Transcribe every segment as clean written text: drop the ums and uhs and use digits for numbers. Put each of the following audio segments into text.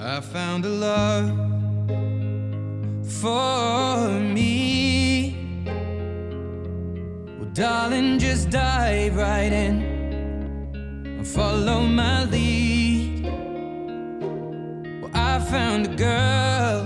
I found a love for me. Well, darling, just dive right in and follow my lead. Well, I found a girl,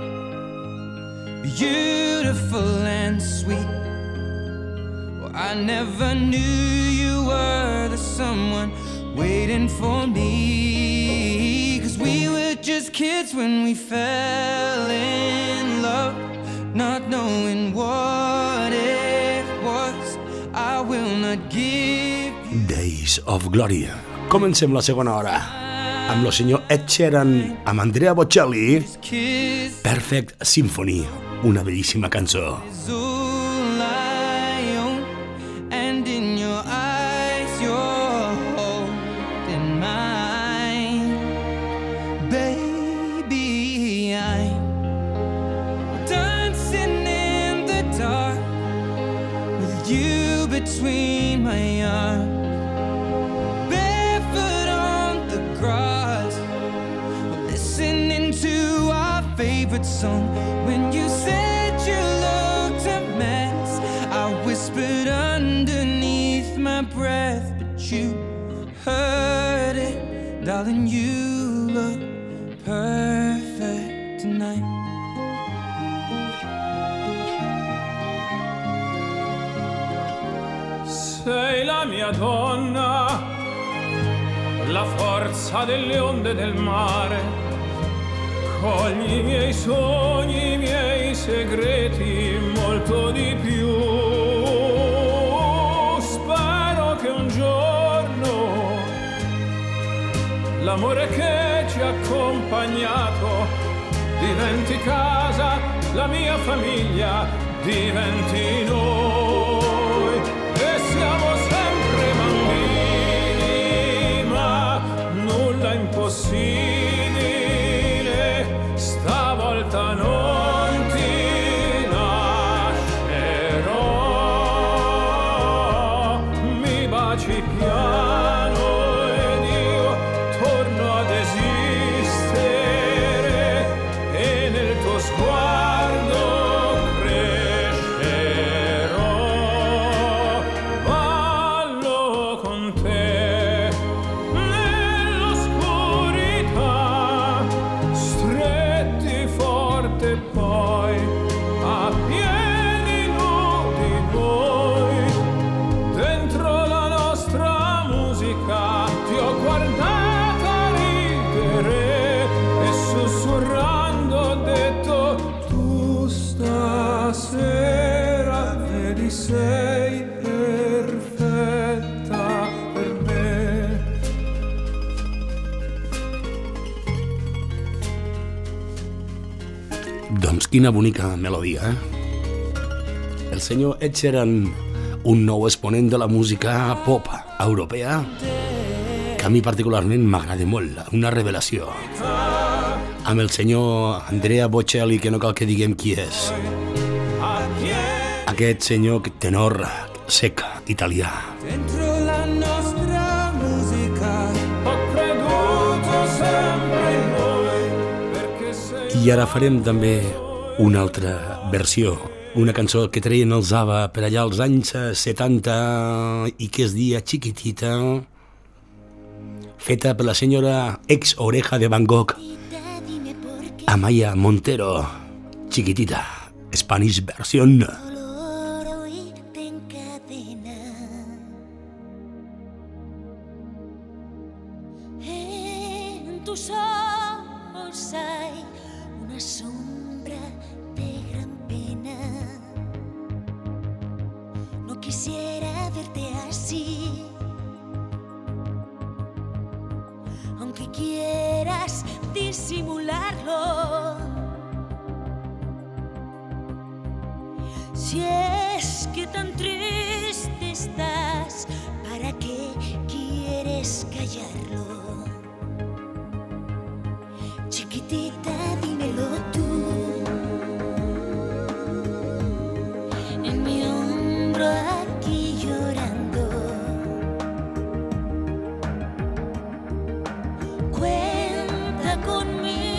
beautiful and sweet. Well, I never knew you were the someone waiting for me. 'Cause we were just kids when we fell in love, not knowing what it was. I will not give you Days of Glory. Comencem la segona hora amb el senyor Ed Sheeran, amb Andrea Bocelli. Perfect Symphony, una bellíssima cançó. all I own, and in your eyes you're holding mine. Baby, I'm dancing in the dark with you between my arms, barefoot on the grass, listening to our favorite song. When you said you looked a mess, I whispered underneath my breath, but you heard it. Darling, you look perfect tonight. Sei la mia donna, la forza delle onde del mare. Cogli i miei sogni, i miei segreti, molto di più. Spero che un giorno l'amore che ci ha accompagnato diventi casa, la mia famiglia diventi noi. E siamo sempre bambini, ma nulla impossibile. Stavolta non ti lascerò. Mi baci piano ed io torno ad esistere, e nel tuo sguardo crescerò. Ballo con te nell'oscurità, stretti forte poi a piedi nudi noi. Dentro la nostra musica ti ho guardata ridere e sussurrando ho detto: tu stasera vedi sei perfetta per me. Doncs quina bonica melodia, eh? El senyor Ed Sheeran, un nou exponent de la música pop europea, que a mi particularment m'agrada molt, una revelació. Amb el senyor Andrea Bocelli, que no cal que diguem qui és. Aquest senyor tenor sec italià. Dentro la nostra musica Ho creduto sempre in noi, perché sei I ara farem també una altra versió, una cançó que treien els ABBA per allà als anys 70 i que es dia Chiquitita, feta per la senyora ex Oreja de Van Gogh, Amaya Montero. Chiquitita, Spanish version. Dolor oírte en cadena. En tus ojos hay una sombra de gran pena. No quisiera verte así, aunque quieras disimularlo. Si es que tan triste estás, ¿para qué quieres callarlo? Chiquitita, dímelo tú. En mi hombro aquí llorando. Cuenta conmigo.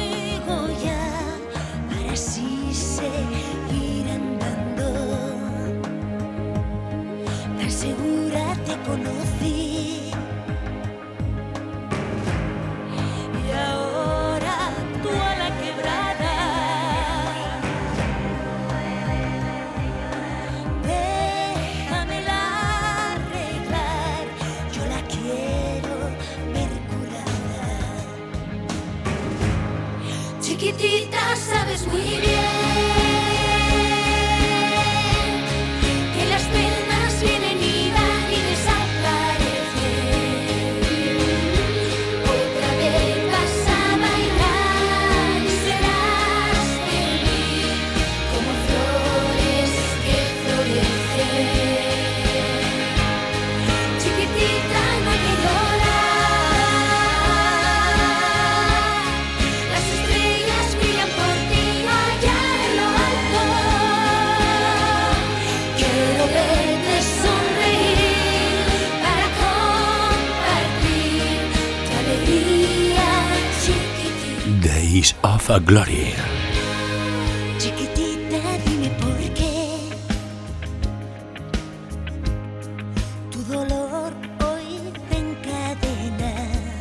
Chiquitita, sabes muy bien que las penas vienen y van y desaparecen. Otra vez vas a bailar y serás feliz como flores que florecen. Chiquitita, no hay que llorar. Las estrellas brillan por ti allá en lo alto. Quiero verte sonreír para compartir tu alegría, chiquitita. Days of Glory. Chiquitita, dime por qué tu dolor hoy te encadena.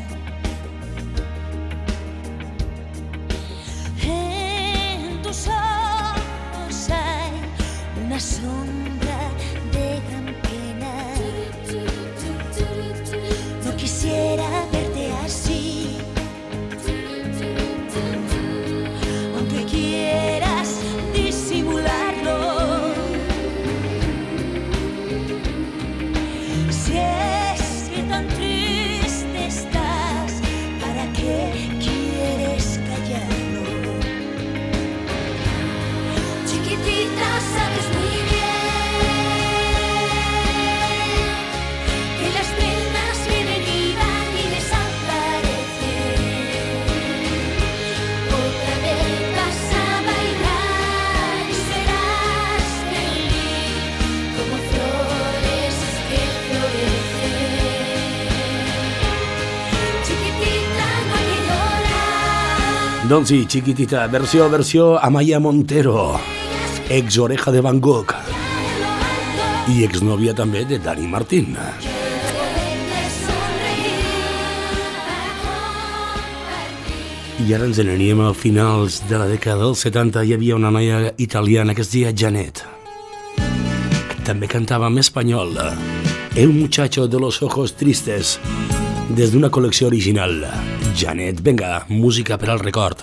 En tus ojos hay una sombra de gran pena. No quisiera verte así, aunque quieras disimularlo. Si es que tan triste estás, ¿para qué quieres callarlo? Chiquitita, sabes muy bien que las penas vienen y van y desaparecen. Otra vez vas a bailar y serás feliz como flores que florecen. Chiquitita, no hay que llorar. Doncs sí, Chiquitita, versió Amaya Montero, ex Oreja de Van Gogh i exnòvia també de Dani Martín. Quiero verte sonreír para compartir. I ara ens n'aníem a finals de la dècada dels 70. Hi havia una noia italiana que es deia Janet, que també cantava en espanyol, El muchacho de los ojos tristes, des d'una col·lecció original. Janet, venga, música per al record.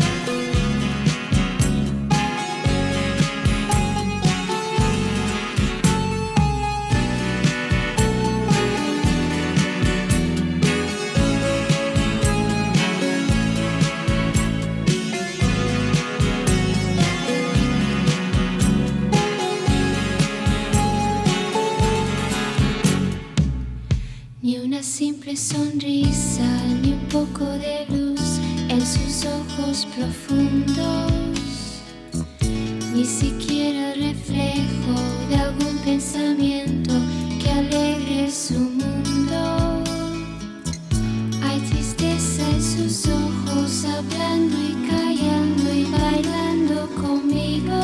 Ni una simple sonrisa, ni un poco de luz en sus ojos profundos, ni siquiera el reflejo de algún pensamiento que alegre su mundo. Hay tristeza en sus ojos, hablando y callando y bailando conmigo.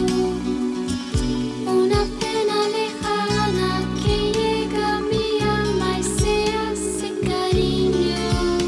Una pena lejana que llega a mi alma y se hace cariño.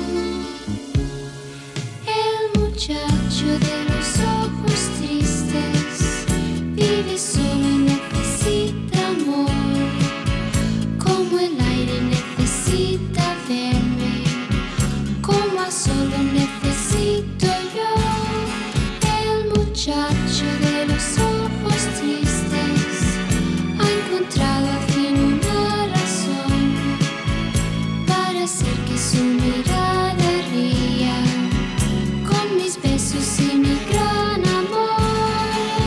El muchacho de los ojos tristes vive solo y necesita amor, como el aire necesita verme, como a solo necesito yo. El muchacho de los ojos tristes ha encontrado al fin una razón para hacer que su mirada ría con mis besos y mi gran amor.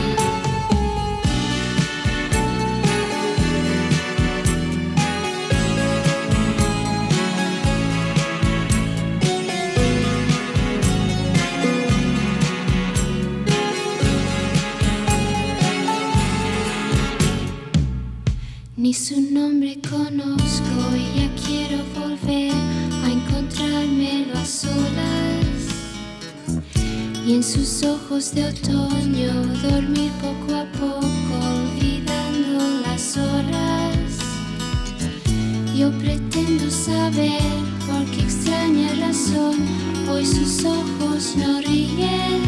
Ni su nombre conozco y ya quiero volver a encontrármelo a solas, y en sus ojos de otoño dormir poco a poco olvidando las horas. Yo pretendo saber por qué extraña razón hoy sus ojos no ríen.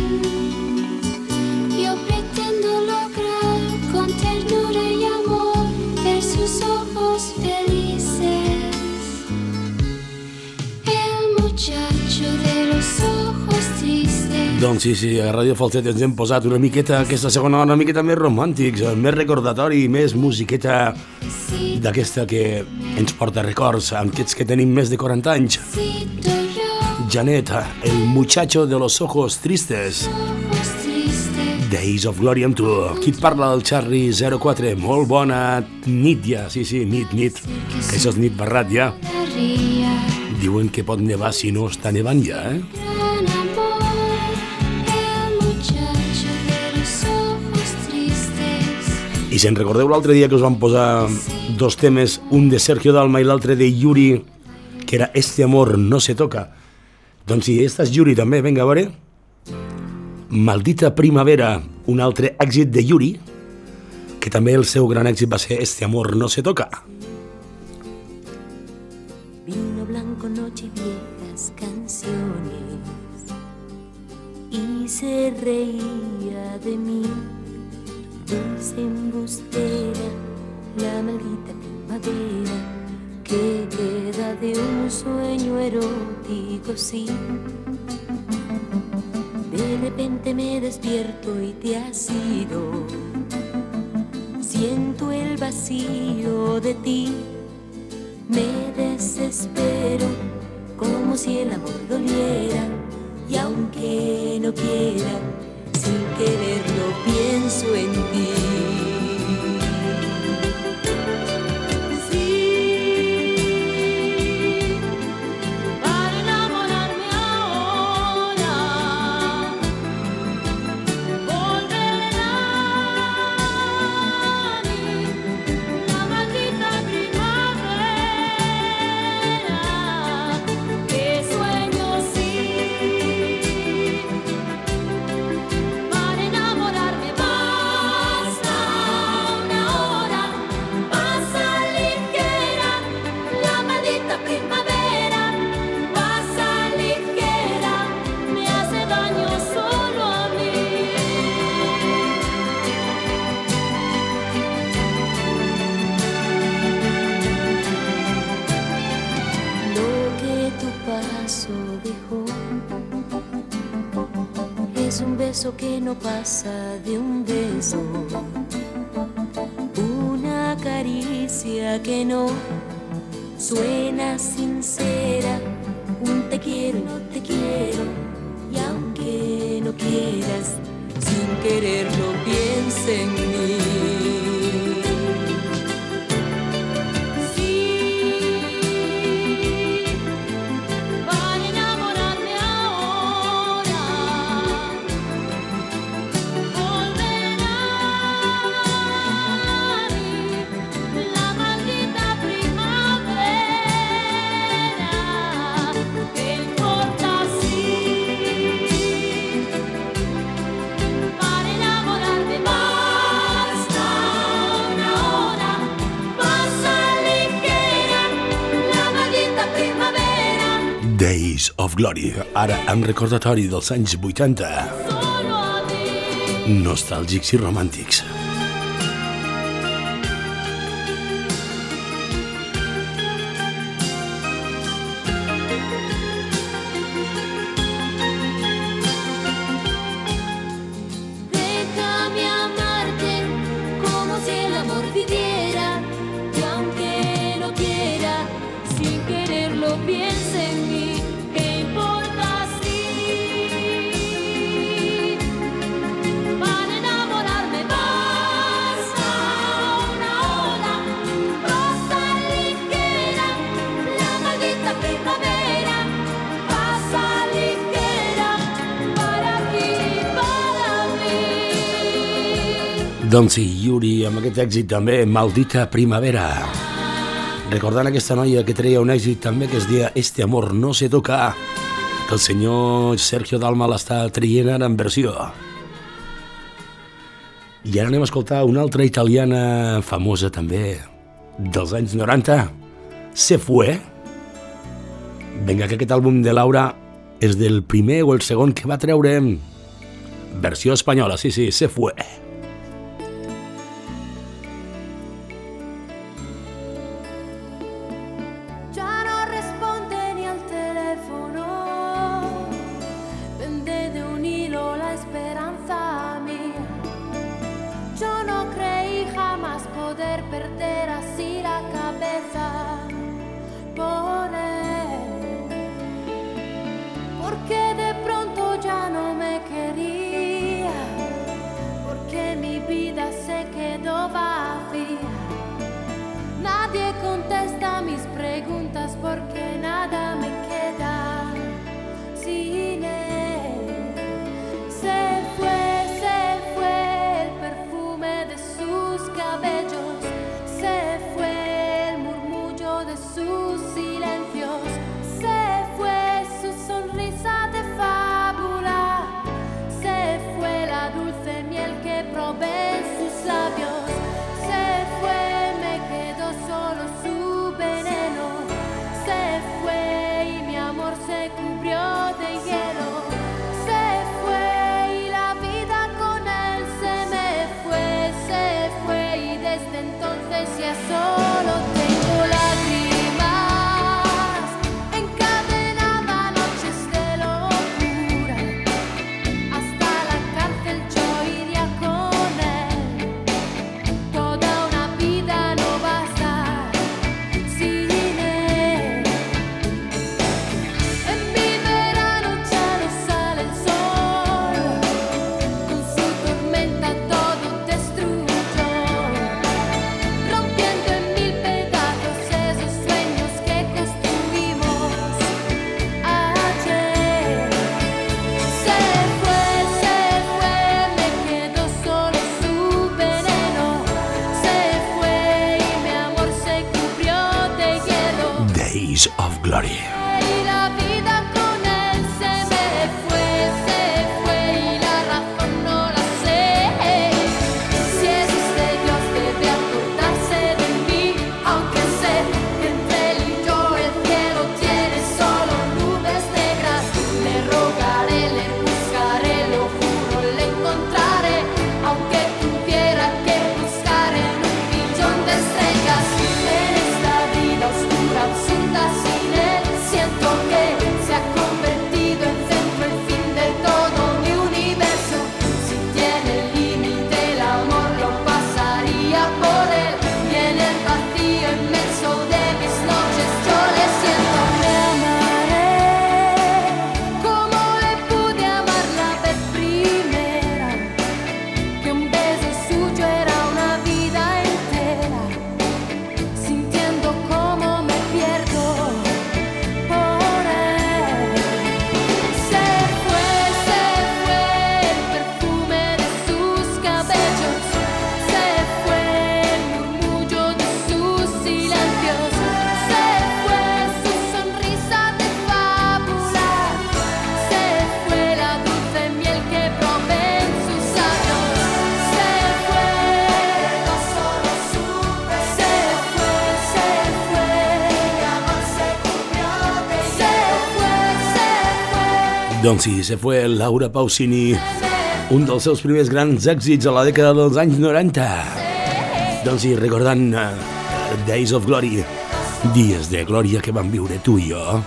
Yo pretendo lograr con ternura y amor ver sus ojos felices. El muchacho de los ojos tristes Doncs sí, a Ràdio Falset ens hem posat una miqueta, aquesta segona una miqueta més romàntics, més recordatori, més musiqueta d'aquesta que ens porta records, amb aquests que tenim més de 40 anys. Janet, el muchacho de los ojos tristes. Days of Glory amb tu. Qui et parla del Charlie 04? Molt bona nit ja, sí, nit. Que això és nit barrat ja. Diuen que pot nevar si no està nevant ja, I si en recordeu l'altre dia que us vam posar dos temes, un de Sergio Dalma i l'altre de Yuri, que era Este amor no se toca. Doncs sí, esta és Yuri també, vinga, a veure. Maldita primavera, un altre èxit de Yuri, que també el seu gran èxit va ser Este amor no se toca. Vino blanco, noche y viejas canciones, y se reía de mí, dulce embustera, la maldita primavera, que queda de un sueño erótico, sí. De repente me despierto y te has ido, siento el vacío de ti, me desespero como si el amor doliera, y aunque no quiera, sin quererlo pienso en ti. Que no pasa de un beso, una caricia que no suena sincera, un te quiero y no te quiero, y aunque no quieras, sin quererlo piensa en mí. Days of Glory, ara amb recordatori dels anys 80. Nostàlgics i romàntics. Doncs sí, Yuri, amb aquest èxit també, Maldita primavera. Recordant aquesta noia que treia un èxit també que es deia Este amor no se toca, que el senyor Sergio Dalma l'està traient ara en versió. I ara anem a escoltar una altra italiana famosa també, dels anys 90, Se Fue. Vinga, que aquest àlbum de Laura és del primer o el segon que va treure, versió espanyola, sí, Se Fue. Hilo nada me queda sin él. Se fue el perfume de sus cabellos, se fue el murmullo de sus silencios, se fue su sonrisa de fábula, se fue la dulce miel que probé en sus labios, se fue, me quedó solo su veneno, se fue y mi amor se cubrió de hielo, se fue y la vida con él se fue y desde entonces ya solo tengo lágrimas, encadenaba noches de locura, hasta la cárcel yo iría con él, toda una vida no basta sin él. En mi verano ya no sale el sol, con su tormenta todo destruyó, rompiendo en mil pedazos esos sueños que construimos ayer. Se fue, me quedó solo su veneno, se fue y mi amor se cubrió de hielo. Days of Glory. Y la vida con él se fue y la razón no la sé. Si existe Dios debe acordarse de mí, aunque sé que entre él y yo el cielo tiene solo nubes negras. Le rogaré, le buscaré, lo juro, le encontraré, aunque tuviera que buscar en un millón de estrellas. En esta vida oscura, absurda, sin él, siento que se ha convertido en centro, el fin de todo mi universo. Si tiene límite el amor, lo pasaría por él. Y en el vacío inmenso de mis noches yo le siento. Me amaré como le pude amar la vez primera, que un beso suyo era una vida entera, sintiendo cómo me pierdo por él. Se fue el perfume de sus cabellos, se fue el murmullo de sus silencios, se fue su sonrisa de fábula, se fue la dulce miel que probé en sus labios, se fue, no solo su veneno, se fue, mi amor se cubrió de hielo, se fue. Doncs sí, se fue Laura Pausini, un dels seus primers grans èxits a la dècada dels anys 90. Doncs sí, recordant Days of Glory, dies de glòria que vam viure tu i jo.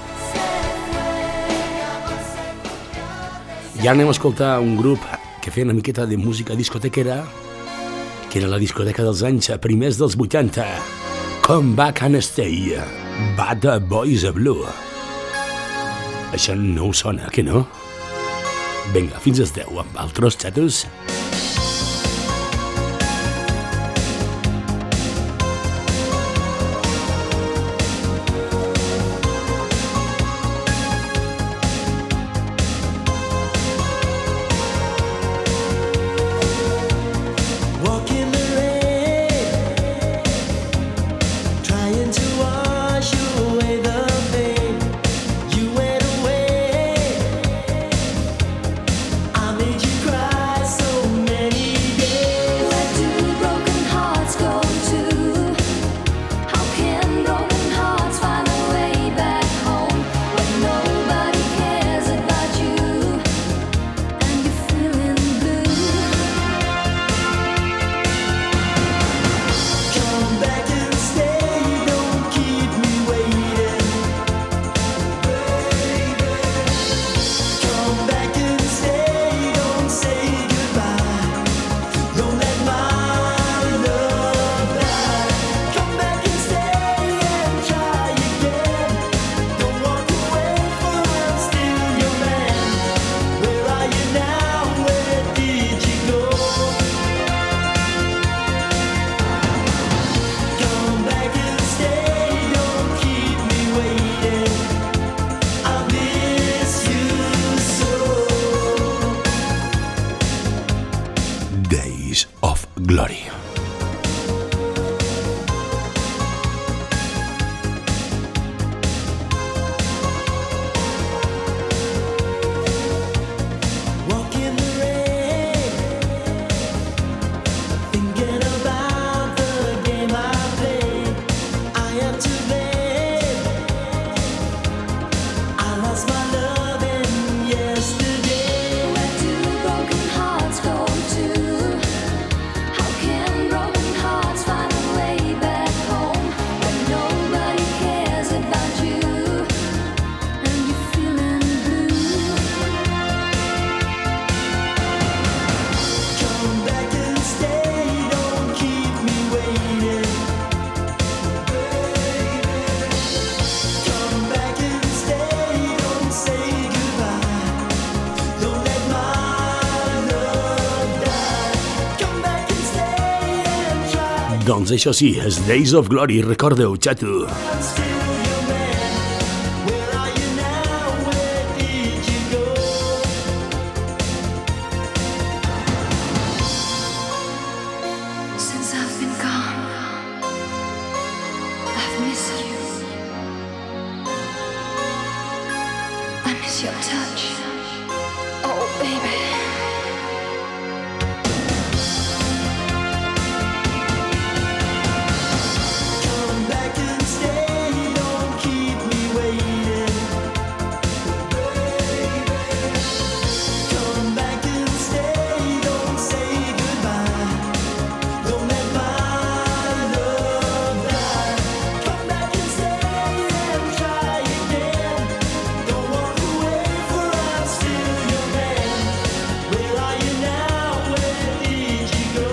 I ara anem a escoltar un grup que feia una miqueta de música discotequera, que era la discoteca dels anys primers dels 80. Come Back and Stay, Bad Boys Blue. Això no us sona, que no? Vinga, fins als 10 amb altres xatos. Walk in the rain, trying to wash away the pain. You went away, I made you cry so Glory. Walk in the rain, thinking about the game I played. I am to blame. I lost my love in yesterday. Where do broken hearts go to? How can broken hearts find a way back home when nobody cares about you and you're feeling blue? Come back and stay, don't keep me waiting. Come back and stay, don't say goodbye. Don't let my love die. Come back and stay and try. Doncs això sí, és Days of Glory, recordeu, xato. I'm still your man. Where are you now? Where did you go? Since I've been gone, I've missed you. I miss your touch. Oh, baby. Come back and stay, don't keep me waiting. Come back and stay, don't say goodbye. Don't let my love die. Come back and stay and try again. Don't walk away, for I'm still your man. Where are you now? Where did you go?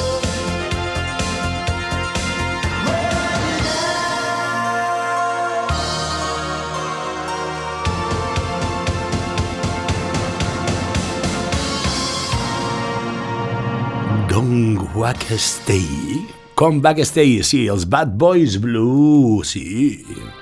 Where are you Don't Walk Stay. Come Back Stay, sí, els Bad Boys Blue, sí.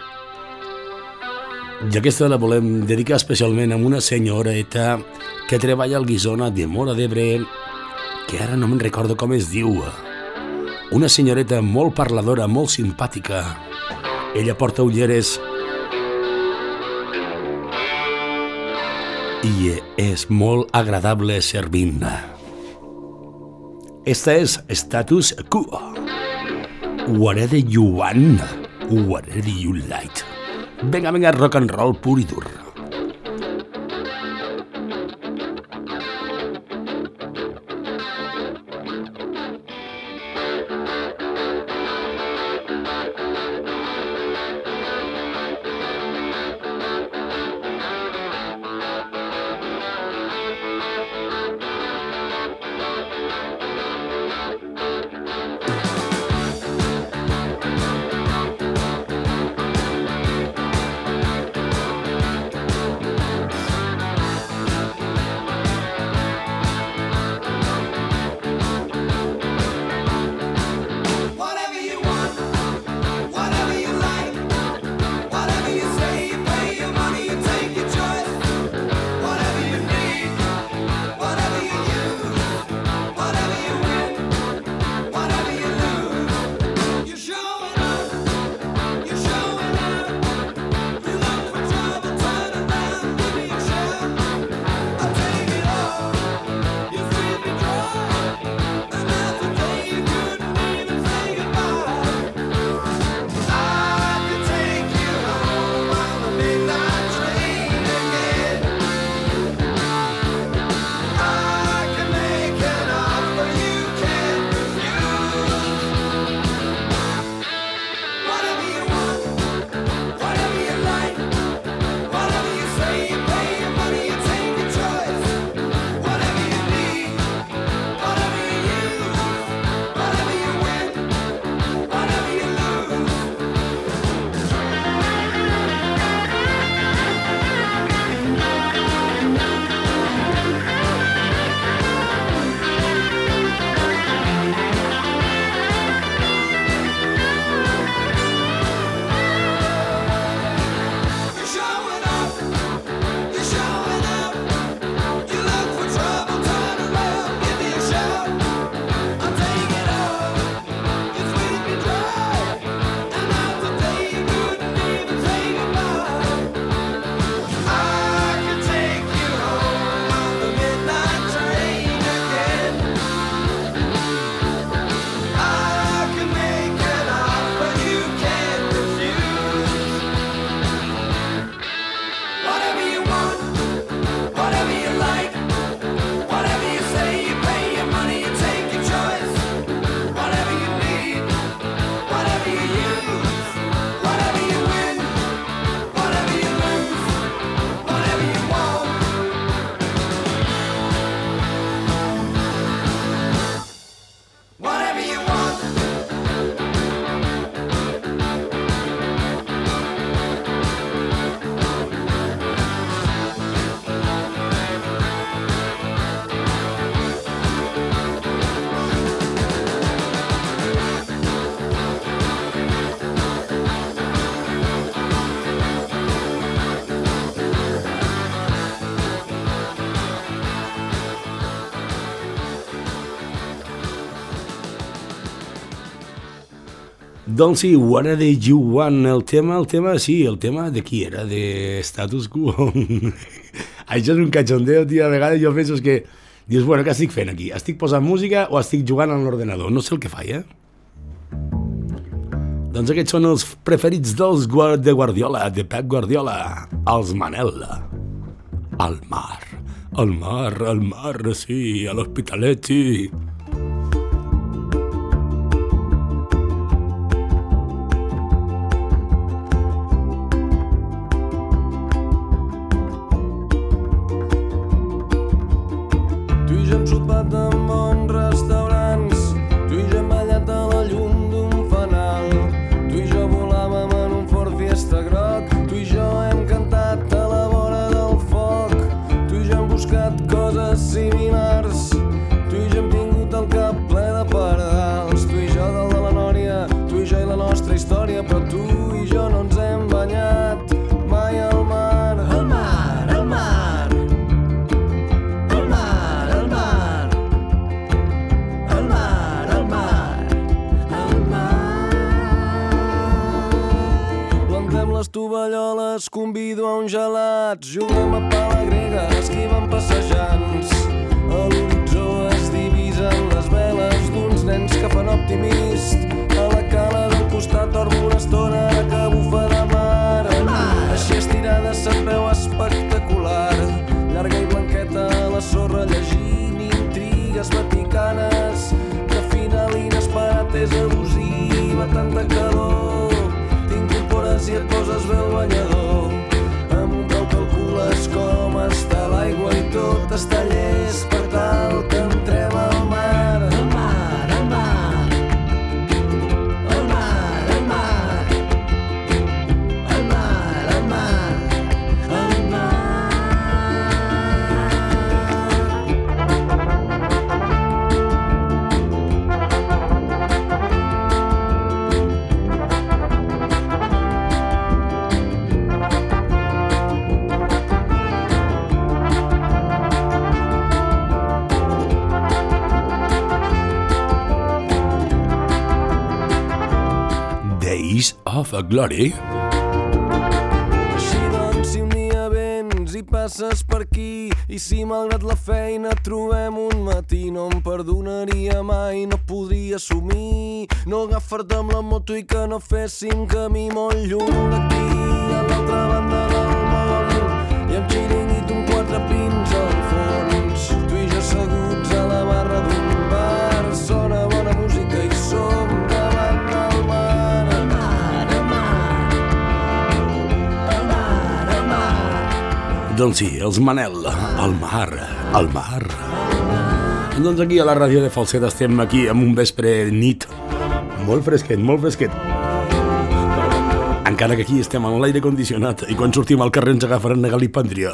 I aquesta la volem dedicar especialment a una senyoreta que treballa al Guissona de Móra d'Ebre, que ara no me'n recordo com es diu. Una senyoreta molt parladora, molt simpàtica. Ella porta ulleres i és molt agradable servint. Esta és Status Quo. Whatever you want, whatever you like. Venga, venga, rock and roll pur i dur. Doncs sí, What Did You Want? El tema de qui era? De Status Quo. Això és un cachondeo, tio, a vegades jo penso que dius, bueno, què estic fent aquí? Estic posant música o estic jugant a l'ordenador? No sé el que faig, Doncs aquests són els preferits dels de Guardiola, de Pep Guardiola, els Manel. Al mar, sí, a l'Hospitalet, sí. Tu i jo hem sopat en bons restaurants, tu i jo hem ballat a la llum d'un fanal, tu i jo volàvem en un Ford Fiesta groc, tu i jo hem cantat a la vora del foc, tu i jo hem buscat coses similars, tu i jo hem tingut el cap ple de pardals, tu i jo dalt de la nòria, tu i jo i la nostra història, però tu i jo no ens hem banyat mai al mar. Al mar, al mar, al mar, al mar, al mar, al mar, al mar. Plantem les tovalloles, convido a un gelat, juguem a pala grega, esquivem passejants. A l'horitzó es divisen les veles d'uns nens que fan optimist. A la cala del costat dormo una estona que bufa de mar. Així estirada se't veu espectacular, llarga i blanqueta a la sorra llegint intrigues vaticanes. De final inesperat és abusiva, tanta calor, t'incorpores i et poses bé el banyador. Amb un peu calcules com està l'aigua i tot està llest per tal que entrem al mar. Al mar, al mar, al mar, al mar, al mar, al mar, al mar. Days of Glory. Així doncs, si un dia vens i passes per aquí, i si malgrat la feina trobem un matí, no em perdonaria mai, no podria assumir no agafar-te amb la moto i que no féssim camí molt lluny d'aquí, a l'altra banda del món, i amb xiringuit un quatre pins al fons, tu i jo asseguts a la barra d'un bar, sona bona música i som davant del mar. Al mar, al mar, al mar, al mar. Doncs sí, els Manel, al mar, al mar. Doncs aquí a la ràdio de Falset estem aquí amb un vespre nit molt fresquet, molt fresquet. Encara que aquí estem amb l'aire condicionat i quan sortim al carrer ens agafaran a Galipàndria.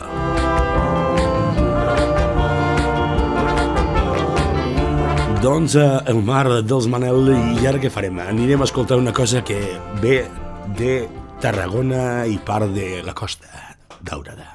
Doncs el mar dels Manel, i ara què farem? Anirem a escoltar una cosa que ve de Tarragona i part de la Costa Daurada.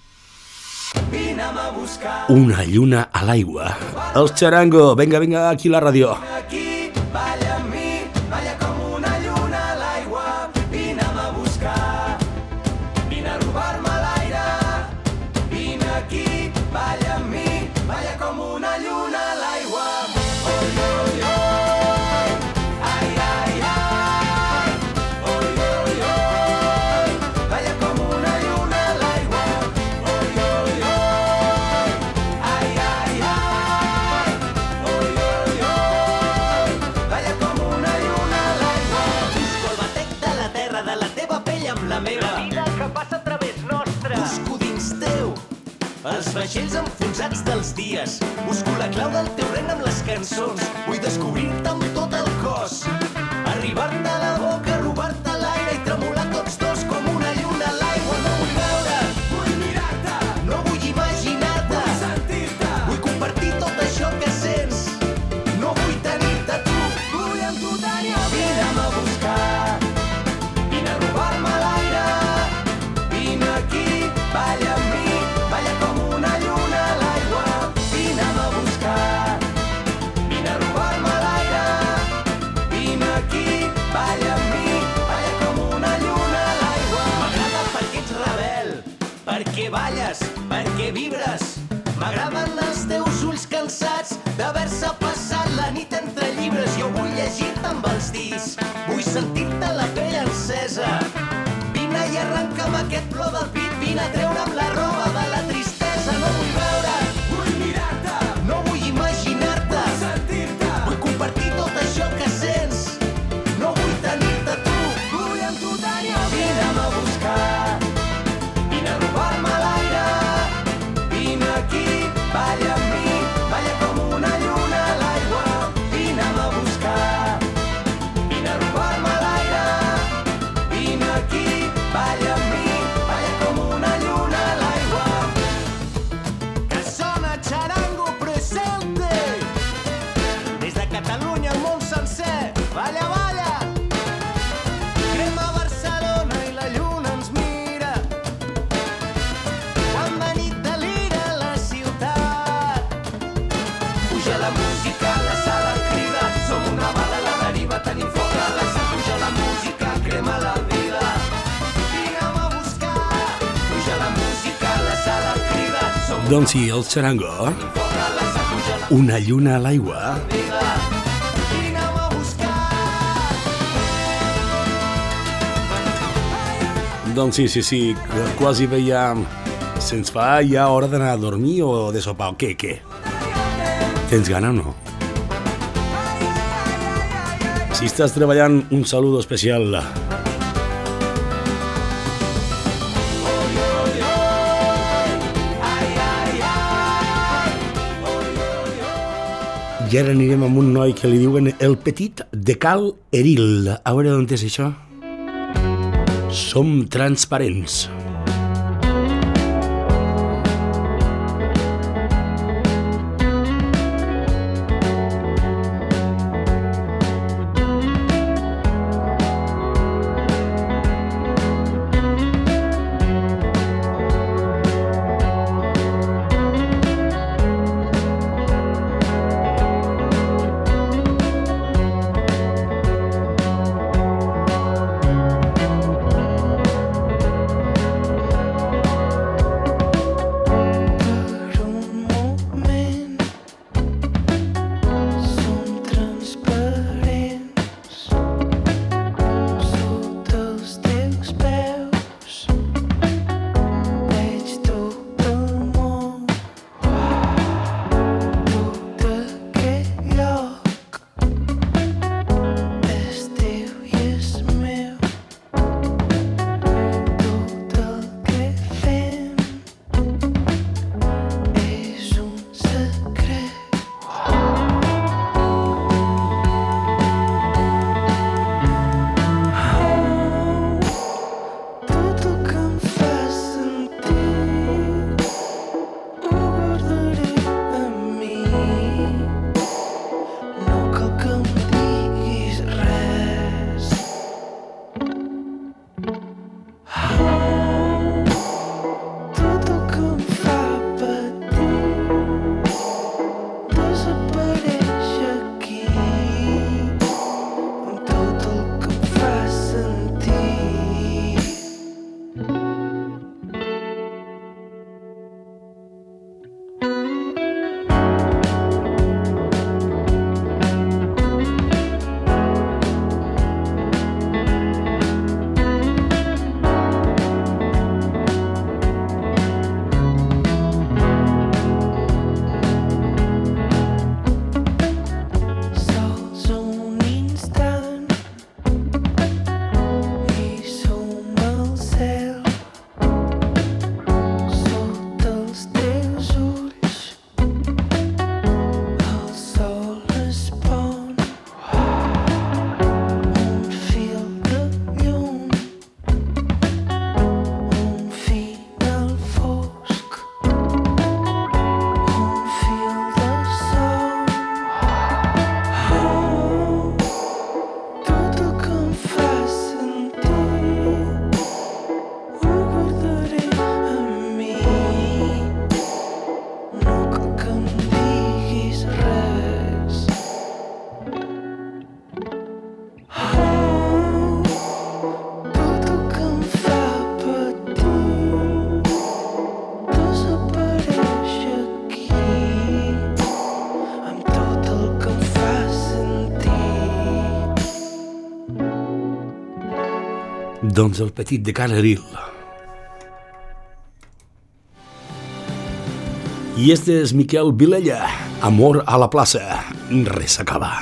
Una lluna a l'aigua. Els Charango, venga, venga, aquí la ràdio. Aquí, balla amb mi, balla com una lluna a l'aigua. Vine'm a buscar, vine a robar-me l'aire. Vine aquí, balla amb mi, balla com una lluna a l'aigua. Oi, oi, oi, ai, ai, ai. Oi, oi, oi, balla com una lluna a l'aigua. Oi, oi, oi, ai, ai, ai. Oi, oi, oi, balla com una lluna a l'aigua. Busco el batec de la terra, de la teva pell amb la meva. La vida que passa a través nostre. Busco dins teu els vaixells enfonsats dels dies. Busco la clau del teu regne amb les cançons. Vull descobrir-te amb tot el cos. Arribar-te a la boca, robar-te l'aire i tremolar tots dos com una lluna a l'aigua. No vull veure, Vull mirar-te, no vull imaginar-te. sentir-te, Vull compartir tot això que sents. No vull tenir-te tu. vull amb tu tenir el Vine'm a buscar, vine a robar-me l'aire. Vine aquí, balla amb mi, balla com una lluna a l'aigua. Vine'm a buscar, vine a robar-me l'aire. Vine aquí, balla perquè balles, perquè vibres. M'agraden els teus ulls cansats d'haver-se passat la nit entre llibres. Jo vull llegir-te amb els dits, vull sentir-te la pell encesa. Vine i arrenca'm aquest plor del pit, vine a treure'm la roba de la tristesa. No vull veure't, vull mirar-te, no vull imaginar-te, vull sentir-te, vull compartir tot això que sents. No vull tenir-te tu, vull amb tu tenir el dia. Vine'm a buscar, vine a robar-me l'aire, vine aquí, balla amb mi, balla com una lluna a l'aigua. Vine'm a buscar, vine a robar-me l'aire, vine aquí, balla amb mi, balla com una lluna a l'aigua. Que sona Charango Presente, des de Catalunya al món sencer. Balla, balla! Crema Barcelona i la lluna ens mira, quan de nit delira la ciutat. Puja la música, la sala crida, som una bala a la deriva, tenim foc a la sang. Puja la música, crema la vida, vine'm a buscar. Puja la música, la sala crida, som Doncs sí, el Charango, foc a la sang. Puja la una lluna a l'aigua. vida, vine'm a buscar. Doncs sí, quasi veiem... Se'ns fa ja hora d'anar a dormir o de sopar o què? Tens gana o no? Si estàs treballant, un saludo especial. I ara anirem amb un noi que li diuen el petit de Cal Eril. A veure on és això? Som transparents. Doncs el petit de Canaril. I este és Miquel Vilella, Amor a la plaça, res s'acaba.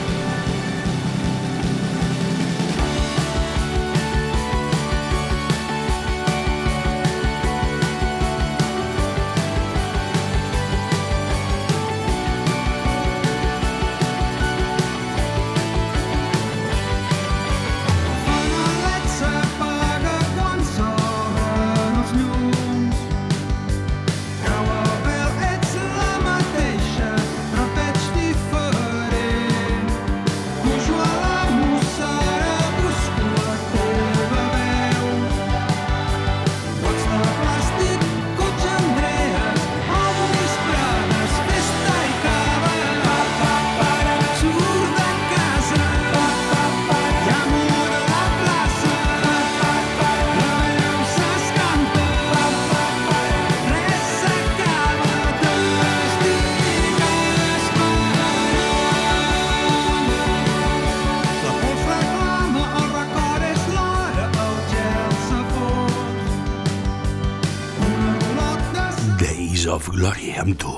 of Glory amb tu.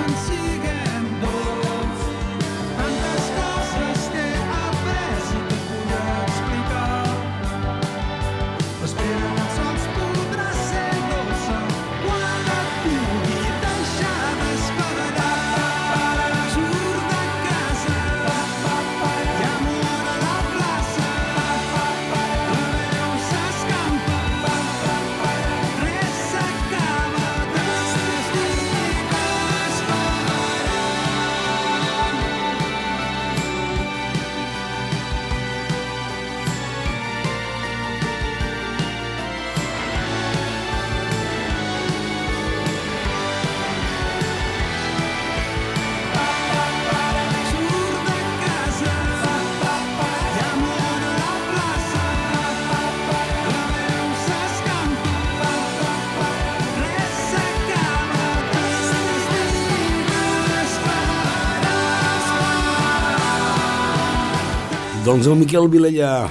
Doncs el Miquel Vilella.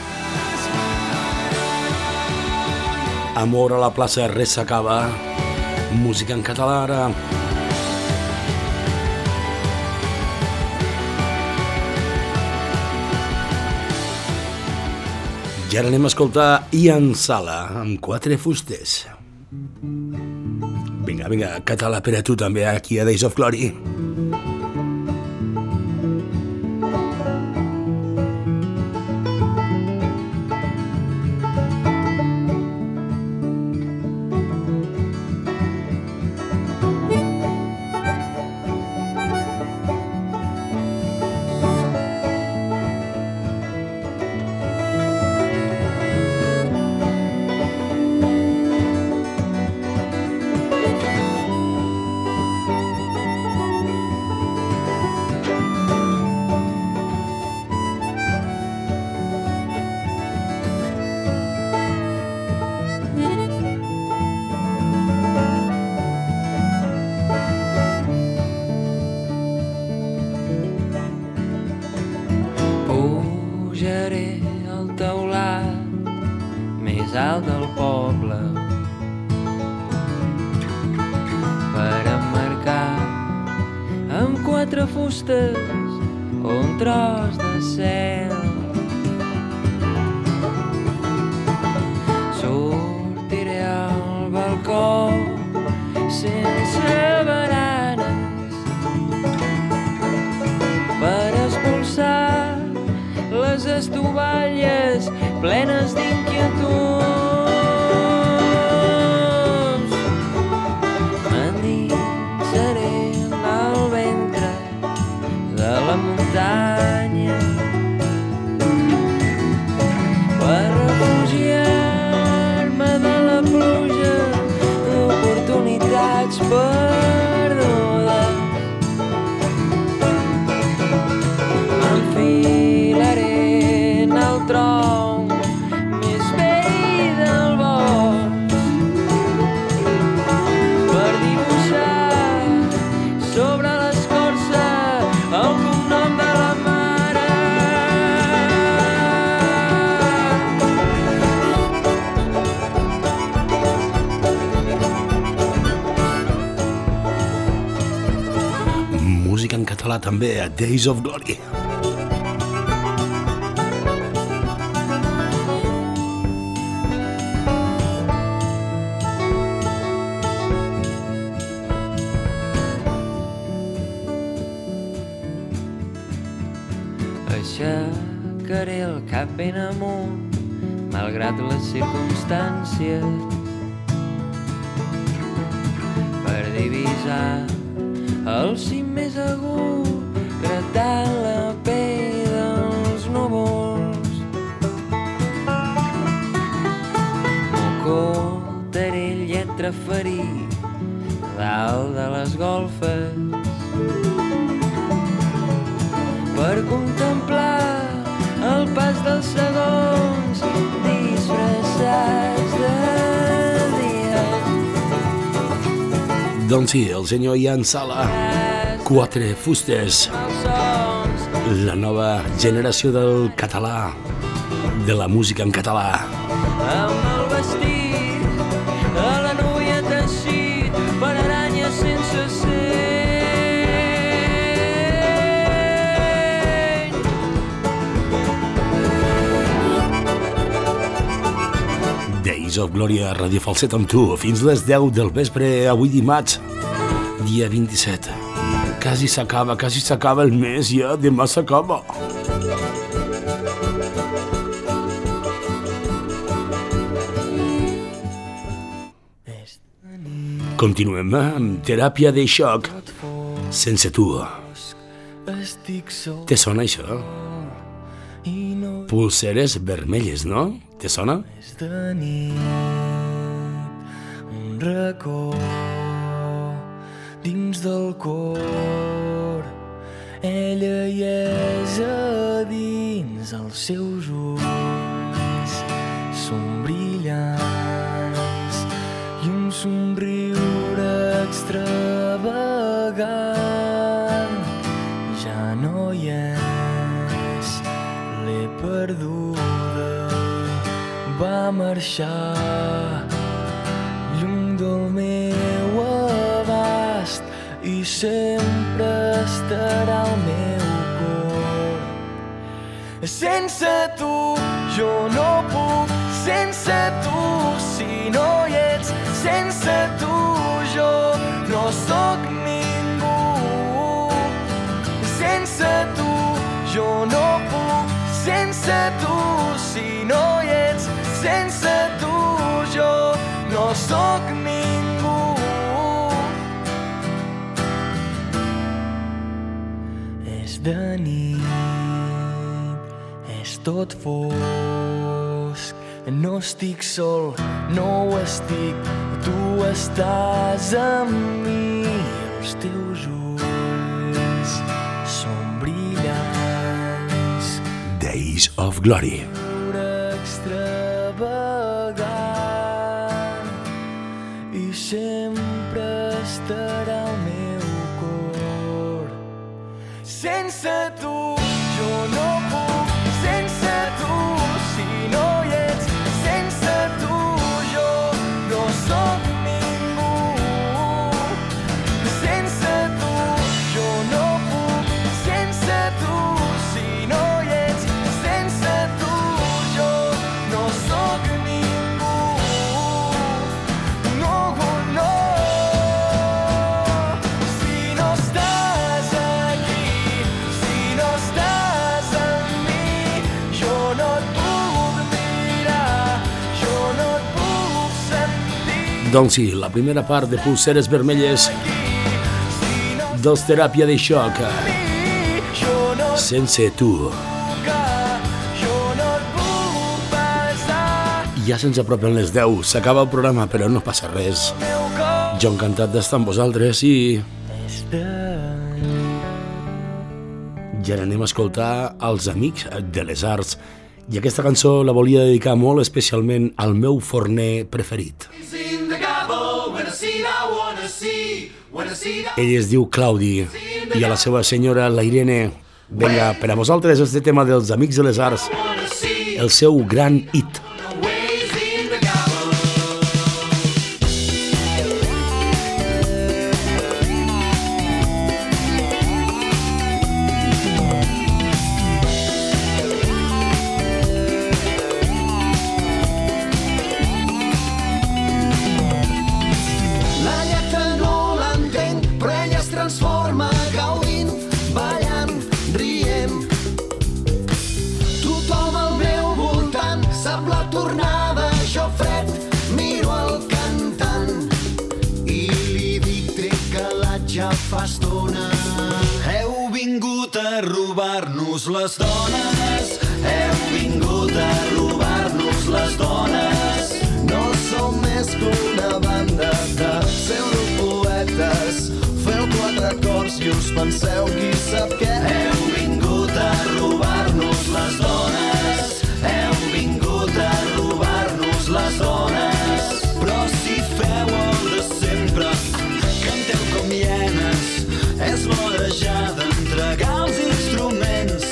Amor a la plaça, res s'acaba. Música en català ara. I ara anem a escoltar Ian Sala amb Quatre fusters. Vinga, vinga, català per a tu també aquí a Days of Glory. Pujaré al teulat més alt del poble per emmarcar amb quatre fustes un tros de cel. Sortiré al balcó sense baranes per expulsar les estovalles plenes d'inquietuds. M'endinsaré al ventre de la muntanya per refugiar-me de la pluja d'oportunitats perdudes. M'enfilaré tronc més vell català també, a Days of Glory. Aixecaré el cap ben amunt, malgrat les circumstàncies, per divisar el cim més agut, gratant la pell dels núvols. M'ocultaré el lletre ferit dalt de les golfes per contemplar el pas dels segons disfressats de dia. Doncs sí, el senyor Ian Sala, Quatre Fustes, la nova generació del català, de la música en català. Amb el vestit de la núvia teixit per aranyes sense seny. Days of Glory a Radio Falset amb tu, fins les 10 del vespre, avui dimarts, dia 27. Quasi s'acaba el mes, ja, demà s'acaba. Continuem amb teràpia de xoc sense tu. Te sona això? Pulseres vermelles, no? Te sona? De nit, un racó dins del cor, ella hi és a dins, els seus ulls són brillants i un somriure extravagant ja no hi és, l'he perduda, va marxar lluny del meu abast i sempre estarà al meu cor. Sense tu jo no puc, sense tu si no hi ets, sense tu jo no sóc ningú. Sense tu jo no puc, sense tu si no hi ets, sense tu jo no sóc ningú. És de nit, és tot fosc, no estic sol, no ho estic, tu estàs amb mi, els teus ulls són brillants. Days of Glory. Extravagant i sempre estarà al meu cor. Sense tu jo no puc, sense tu si no hi ets, sense tu jo no sóc ningú. Sense tu jo no puc, sense tu si no hi ets, sense tu jo no sóc ningú. No, no. Si no estàs aquí, si no estàs amb mi, jo no et puc mirar, jo no et puc sentir. Doncs sí, la primera part de Pulseres Vermelles dels Teràpia de Xoc. Sense tu. Ja se'ns apropen les 10, s'acaba el programa, però no passa res. Jo encantat d'estar amb vosaltres i... ja anem a escoltar els Amics de les Arts. I aquesta cançó la volia dedicar molt especialment al meu forner preferit. Ell es diu Claudi i a la seva senyora, la Irene. Vinga, per a vosaltres este tema dels Amics de les Arts, el seu gran hit. fa estona. Heu vingut a robar-nos les dones, heu vingut a robar-nos les dones. No som més que una banda de pseudopoetes. Feu 4 acords i us penseu qui sap què. Heu vingut a robar-nos les dones, heu vingut a robar-nos les dones. Però si feu el de sempre, canteu com hienes, és l'hora ja d'entregar els instruments.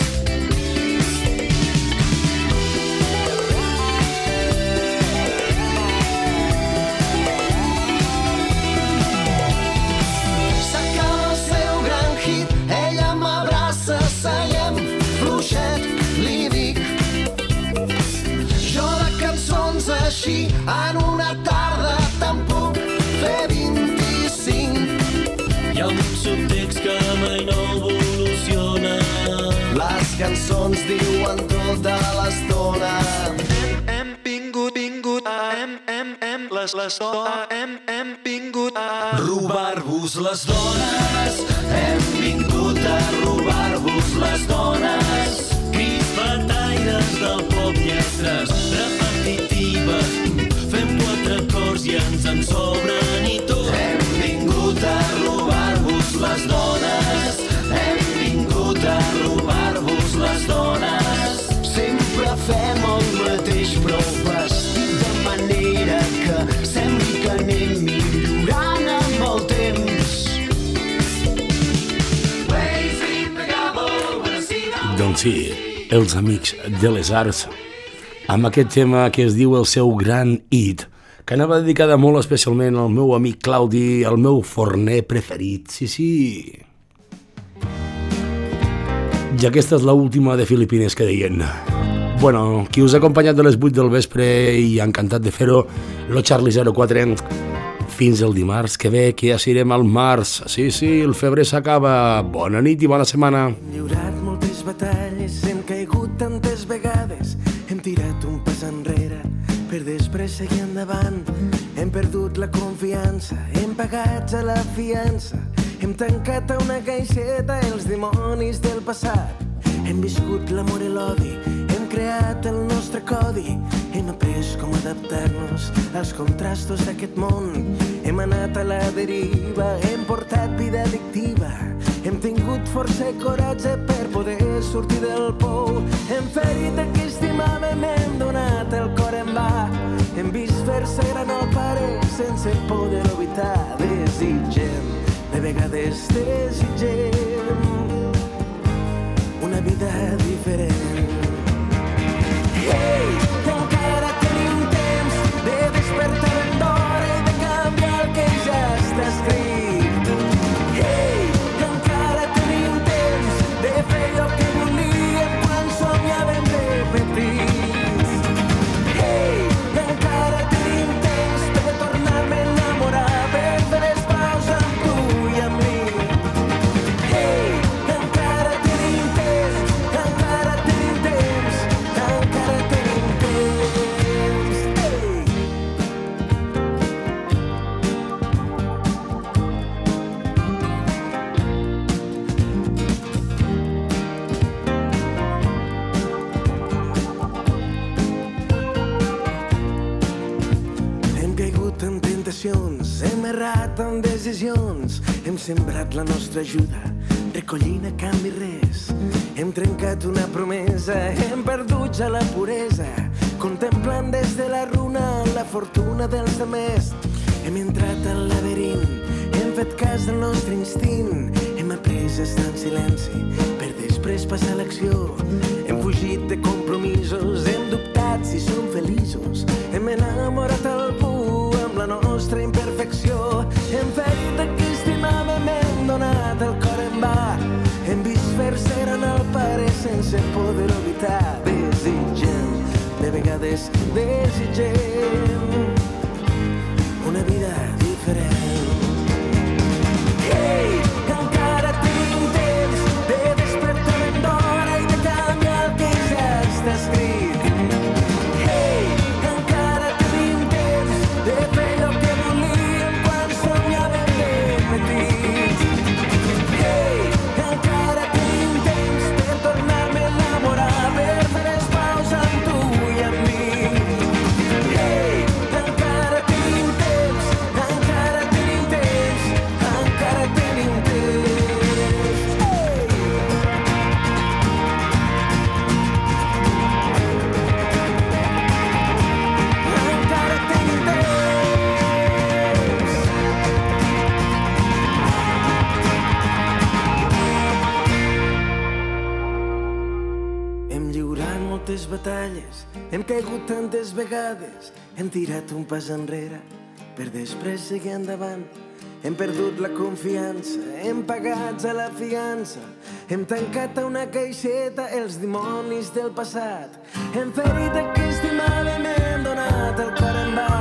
S'acaba el seu gran hit, ella m'abraça, seguem fluixet, li dic. Jo de cançons així en una tarda te'n puc fer 25. Hi ha un subtext que mai no evoluciona. Les cançons diuen tota l'estona. Hem vingut a robar-vos les dones, hem vingut a robar-vos les dones. Crispataires del pop, lletres repetitives, fem 4 acords i ens en sobren i tot. Hem vingut a robar-vos les dones, hem vingut a robar-vos les dones. Sempre fem el mateix però vestit de manera que sembli que anem millorant amb el temps. Doncs sí, els amics de les arts, amb aquest tema que es diu el seu gran hit, que anava dedicada molt especialment al meu amic Claudi, el meu forner preferit, sí. I aquesta és l'última de Filipines que deien. Bueno, qui us ha acompanyat de les 8 del vespre i ha encantat de fer-ho, lo Charlie 04, fins el dimarts que ve, que ja serem al març. Sí, el febrer s'acaba. Bona nit i bona setmana. Hem lliurat moltes batalles, hem caigut tantes vegades, hem tirat un pas enrere per després seguir endavant. Hem perdut la confiança, hem pagat a la fiança, hem tancat a una caixeta els dimonis del passat. Hem viscut l'amor i l'odi, hem creat el nostre codi, hem après com adaptar-nos als contrastos d'aquest món. Hem anat a la deriva, hem portat vida addictiva, hem tingut força i coratge per poder sortir del pou. Hem ferit a qui estimàvem, hem donat el cor en va, hem vist fer-se gran el pare sense poder evitar. Desitgem, de vegades desitgem una vida diferent. Hey, encara tenim temps de despertar ben d'hora i de canviar el que ja està escrit. Hey, encara tenim temps de fer allò que volíem quan somiàvem de petits. Hey, encara tenim temps per tornar-me a enamorar, per fer les paus amb tu i amb mi. Hey, encara tenim temps, encara tenim temps, encara tenim temps. Hey. Hem caigut en tentacions, hem errat en decisions, hem sembrat la nostra ajuda, recollint a canvi res. Hem trencat una promesa, hem perdut ja la puresa, contemplant des de la runa la fortuna dels demés. Hem entrat al laberint, hem fet cas del nostre instint, hem après a estar en silenci per després passar a l'acció. Hem fugit de compromisos, hem dubtat si som feliços, hem enamorat algú amb la nostra imperfecció. Hem ferit a qui estimàvem, hem donat el cor en va, hem vist fer-se gran el pare sense poder evitar. Desitgem, de vegades desitgem una vida diferent. Hey, encara tenim temps de despertar ben d'hora i de canviar el que ja està escrit. Hey, encara tenim temps de fer allò que volíem quan somiàvem de petits. caigut tantes vegades, hem tirat un pas enrere per després seguir endavant. Hem perdut la confiança, hem pagat a la fiança, hem tancat a una caixeta els dimonis del passat. Hem ferit a qui estimàvem, hem donat el cor en va